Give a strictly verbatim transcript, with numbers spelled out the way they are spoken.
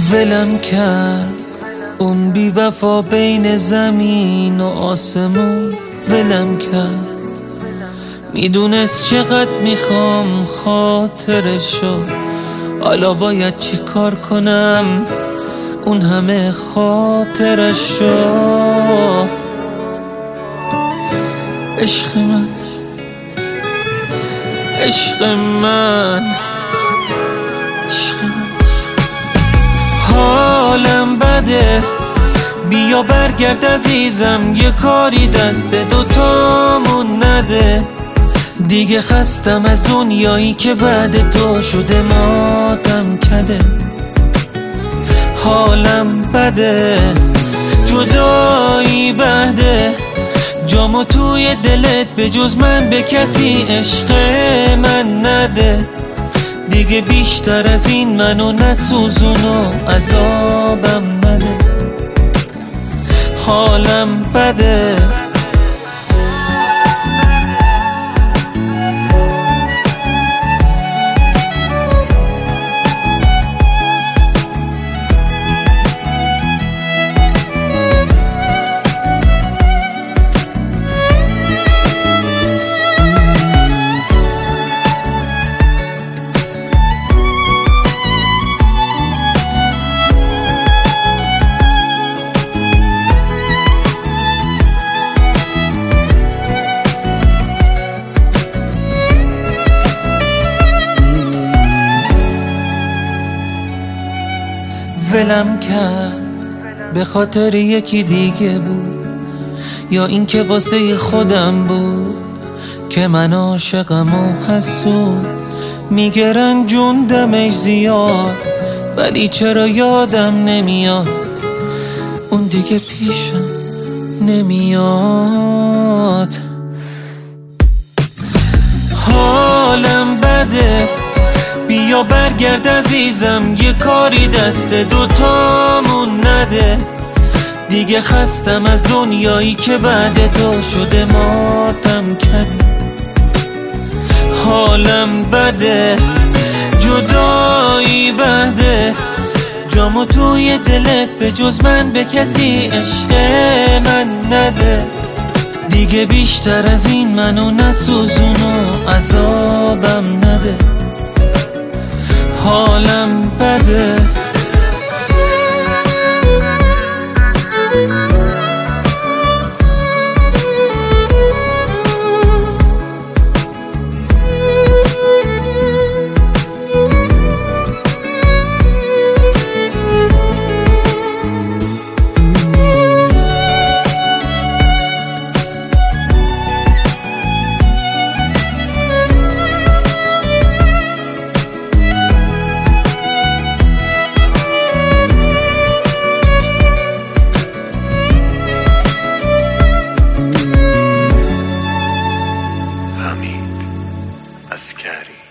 ولم کرد اون بی وفا بین زمین و آسمون، ولم کرد. میدونست چقدر میخوام خاطرشو، حالا باید چی کار کنم اون همه خاطرشو. عشق من، عشق من، عشق من. حالم بده، بیا برگرد عزیزم، یه کاری دست دوتامون نده. دیگه خستم از دنیایی که بعد تو شده ماتم کده. حالم بده، جدایی بده، جامو توی دلت به جز من به کسی عشق من نده. دیگه بیشتر از این منو نسوزون و عذابم نده. حالم بده. ولم کرد به خاطر یکی دیگه بود، یا اینکه واسه خودم بود که من عاشقم و حسود. میگه رنجون دمش زیاد، ولی چرا یادم نمیاد اون دیگه پیشم نمیاد. حالم بده، بیا برگرد عزیزم، یه کاری دست دوتامون نده. دیگه خستم از دنیایی که بعد تو شده ماتم کده. حالم بده، جدایی بده، جامو توی دلت به جز من به کسی عشق من نده. دیگه بیشتر از این منو نسوزون و عذابم نده. حالم بده. Askari.